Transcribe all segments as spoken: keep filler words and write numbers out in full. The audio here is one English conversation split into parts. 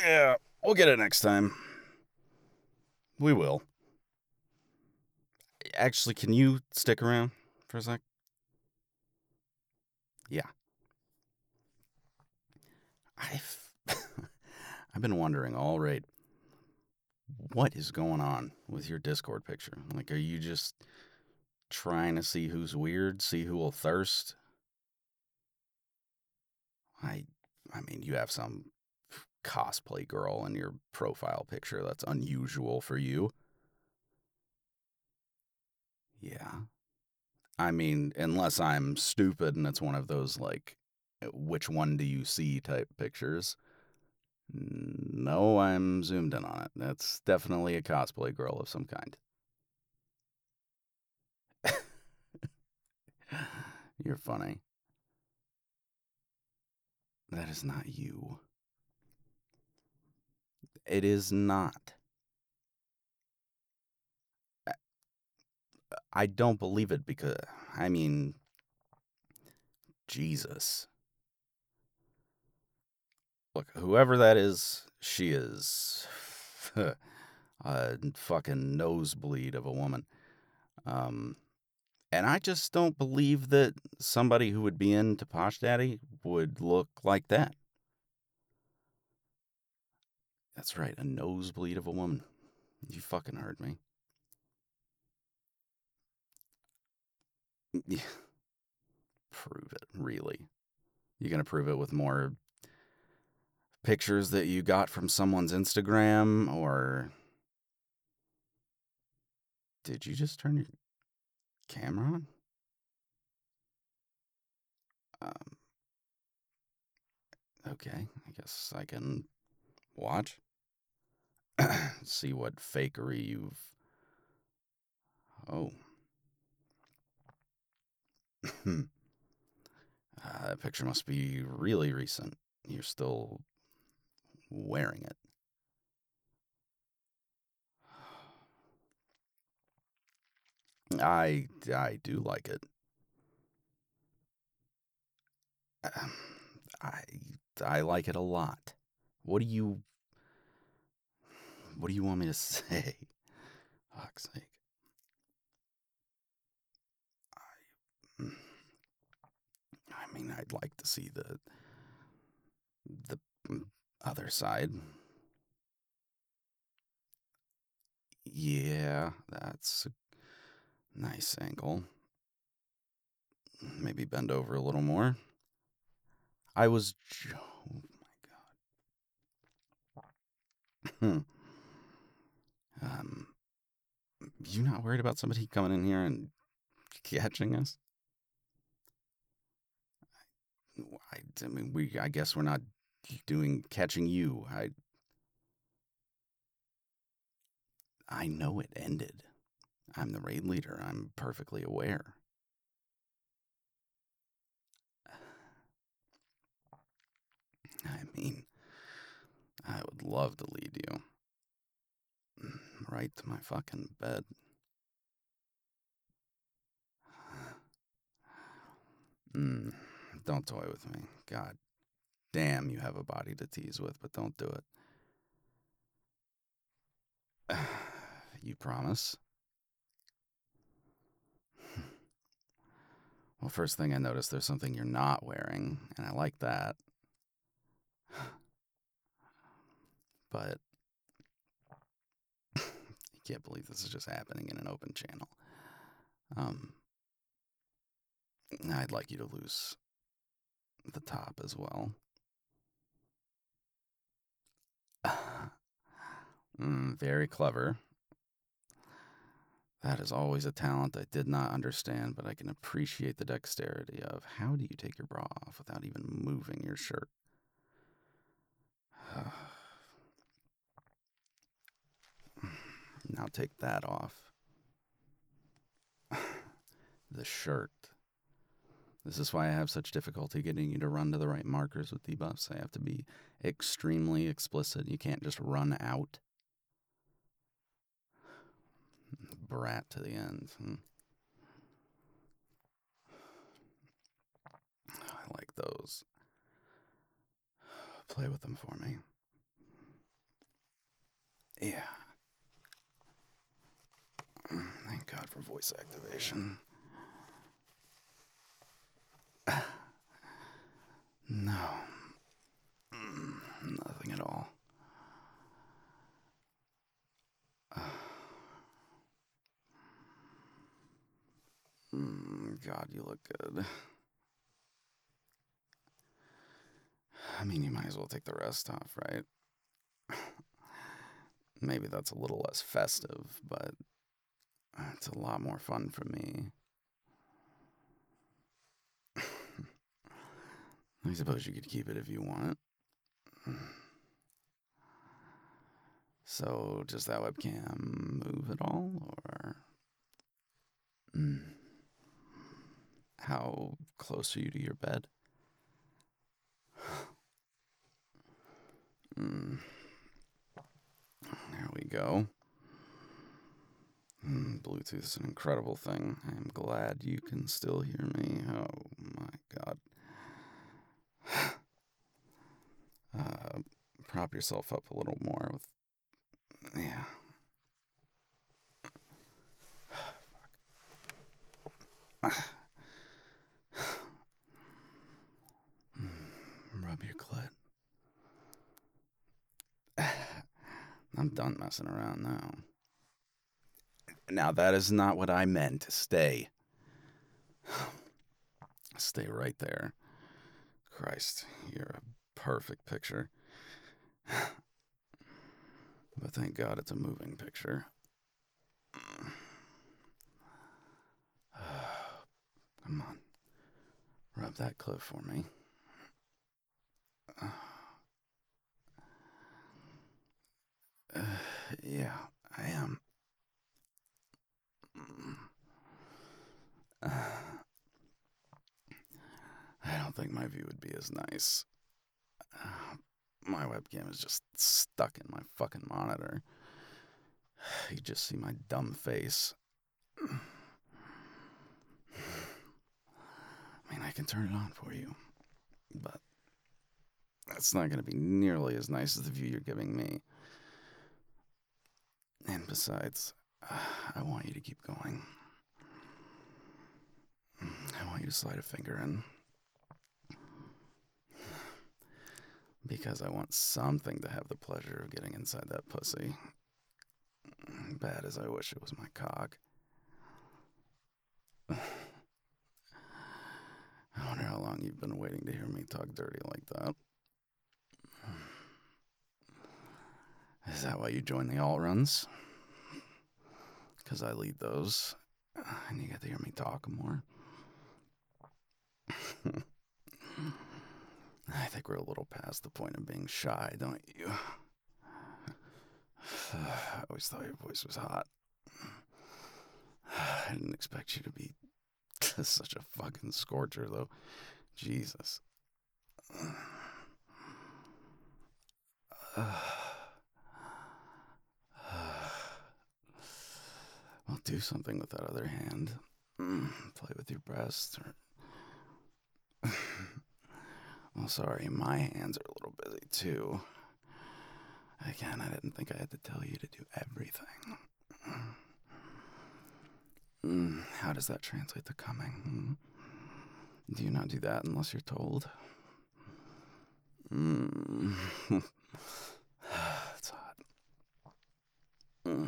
Yeah, we'll get it next time. We will. Actually, can you stick around for a sec? Yeah. I've I've been wondering all right, what is going on with your Discord picture? Like, are you just trying to see who's weird, see who will thirst? I I mean, you have some cosplay girl in your profile picture. That's unusual for you. Yeah. I mean, unless I'm stupid and it's one of those like which one do you see type pictures. No, I'm zoomed in on it. That's definitely a cosplay girl of some kind. You're funny. That is not you. It is not. I- I don't believe it because, I mean, Jesus. Look, whoever that is, she is a fucking nosebleed of a woman. Um, and I just don't believe that somebody who would be into Posh Daddy would look like that. That's right, a nosebleed of a woman. You fucking heard me. Yeah, prove it, really. You gonna prove it with more pictures that you got from someone's Instagram, or did you just turn your camera on? Um, okay, I guess I can watch. See what fakery you've. Oh. uh, that picture must be really recent. You're still wearing it. I I do like it. Um, I I like it a lot. What do you what do you want me to say? Fuck's sake. I, I mean, I'd like to see the the other side. Yeah, that's a nice angle. Maybe bend over a little more. I was. Oh my god. Hmm. Um, you not worried about somebody coming in here and catching us? I, I mean, we. I guess we're not doing catching you. I. I know it ended. I'm the raid leader. I'm perfectly aware. I mean, I would love to lead you right to my fucking bed. Mm, don't toy with me. God damn, you have a body to tease with, but don't do it. You promise? Well, first thing I noticed, there's something you're not wearing, and I like that. But I can't believe this is just happening in an open channel. Um, I'd like you to lose the top as well. Mm, very clever. That is always a talent I did not understand, but I can appreciate the dexterity of how do you take your bra off without even moving your shirt? Now take that off. The shirt. This is why I have such difficulty getting you to run to the right markers with debuffs. I have to be extremely explicit. You can't just run out. Brat to the end. Hmm. I like those. Play with them for me. Yeah. Thank God for voice activation. No. Nothing at all. God, you look good. I mean, you might as well take the rest off, right? Maybe that's a little less festive, but it's a lot more fun for me. I suppose you could keep it if you want. So, does that webcam move at all, or mm. How close are you to your bed? mm. There we go. Mm, Bluetooth is an incredible thing. I am glad you can still hear me. Oh my God. Uh, prop yourself up a little more with, yeah. Rub your clit. I'm done messing around now. Now, that is not what I meant. Stay. Stay right there. Christ, you're a perfect picture. But thank God it's a moving picture. Come on. Rub that clit for me. Uh, yeah, I am. Uh, I don't think my view would be as nice. Uh, my webcam is just stuck in my fucking monitor. You just see my dumb face. I mean, I can turn it on for you, but that's not going to be nearly as nice as the view you're giving me. And besides, uh, I want you to keep going. I want you to slide a finger in. Because I want something to have the pleasure of getting inside that pussy. Bad as I wish it was my cock. I wonder how long you've been waiting to hear me talk dirty like that. Is that why you join the all runs? Because I lead those, and you get to hear me talk more. I think we're a little past the point of being shy, don't you? I always thought your voice was hot. I didn't expect you to be such a fucking scorcher, though. Jesus. Well, do something with that other hand. Play with your breast. Or... Well, sorry, my hands are a little busy, too. Again, I didn't think I had to tell you to do everything. Mm, how does that translate to coming? Mm. Do you not do that unless you're told? Mm. It's hot. Mm.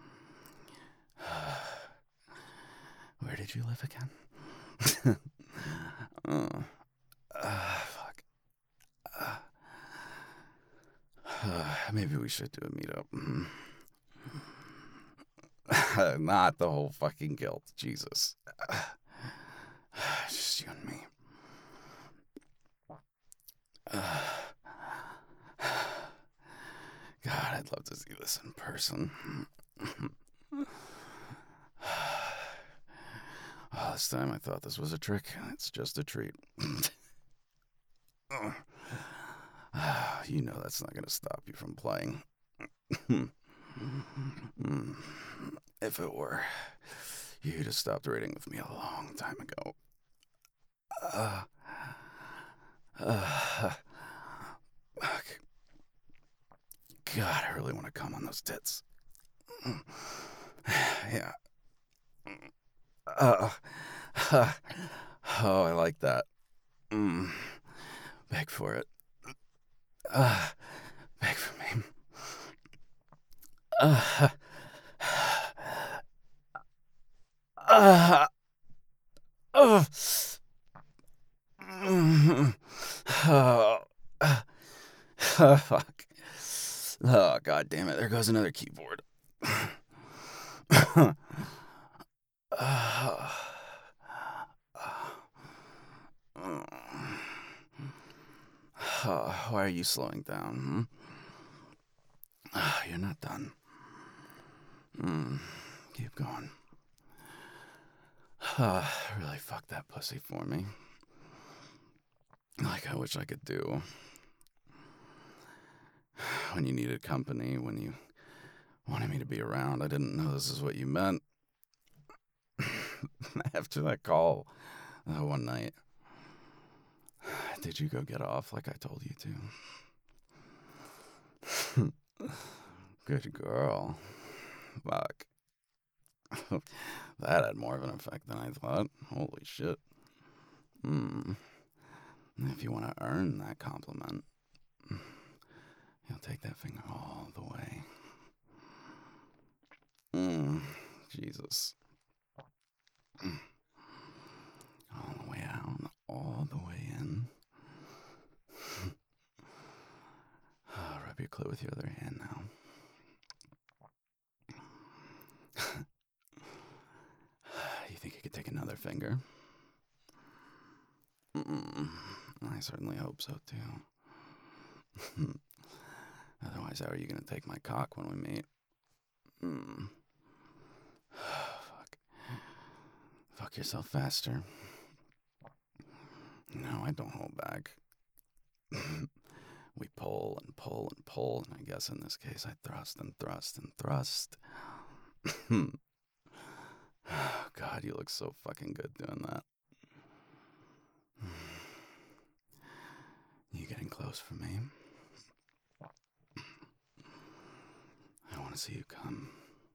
Where did you live again? uh, uh, fuck. Uh, uh, maybe we should do a meetup. Not the whole fucking guilt. Jesus. Just you and me. God, I'd love to see this in person. Oh, this time I thought this was a trick. It's just a treat. You know that's not going to stop you from playing. If it were, you'd have stopped raiding with me a long time ago. Uh, uh, God, I really want to come on those tits. Yeah. Uh, uh, oh, I like that. Mm. Beg for it. Uh, beg for me. Uh, uh, uh, mm, oh, uh, oh, fuck. Oh, god damn it. There goes another keyboard. uh, uh, uh, why are you slowing down? Hmm? Uh, you're not done. Mm, keep going. Uh, really fucked that pussy for me. Like I wish I could do. When you needed company, when you wanted me to be around, I didn't know this is what you meant. After that call that one night, did you go get off like I told you to? Good girl. Fuck. That had more of an effect than I thought. Holy shit. Hmm. If you want to earn that compliment, you'll take that finger all the way. Mm, Jesus. All the way out, all the way in. Oh, rub your clit with your other hand now. You think you could take another finger? Mm, I certainly hope so, too. Otherwise, how are you going to take my cock when we meet? Mm. Fuck. Fuck yourself faster. No, I don't hold back. We pull and pull and pull, and I guess in this case I thrust and thrust and thrust. God, you look so fucking good doing that. You getting close for me? I want to see you come.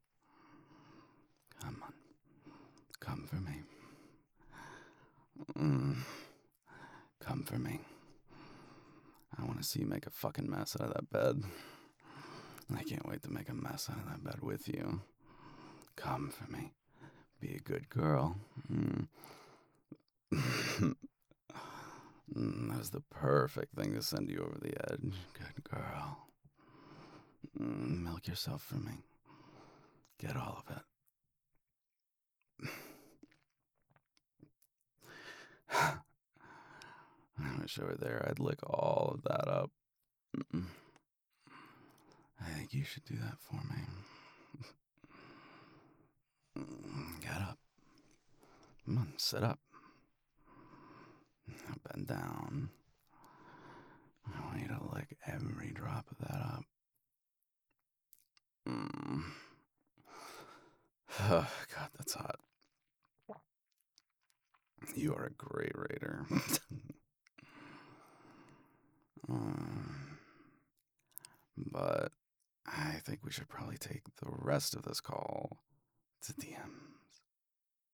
Come on. Come for me. Mm. Come for me. I want to see you make a fucking mess out of that bed. I can't wait to make a mess out of that bed with you. Come for me. Be a good girl. Mm. Mm, that was the perfect thing to send you over the edge. Good girl. Mm, milk yourself for me. Get all of it. I wish I were there. I'd lick all of that up. Mm-mm. I think you should do that for me. Mm, get up. Come on, sit up. Now bend down. I want you to lick every drop of that up. Mm. Oh, God, that's hot. You are a great raider. um, but I think we should probably take the rest of this call to D M.